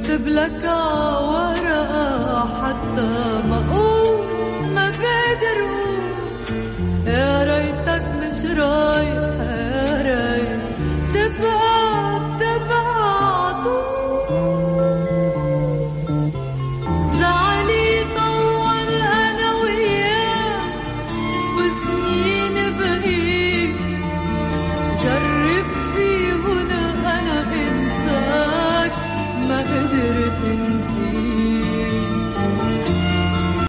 لك ورقة حتى ما أقوم ما بقدر أقوم. يا ريتك مش رايح، يا ريت تبقى عطول. زعلي طول أنا وياك وسنين بقيت جرب فيهن أنا إنساك ما قدرت نسيك.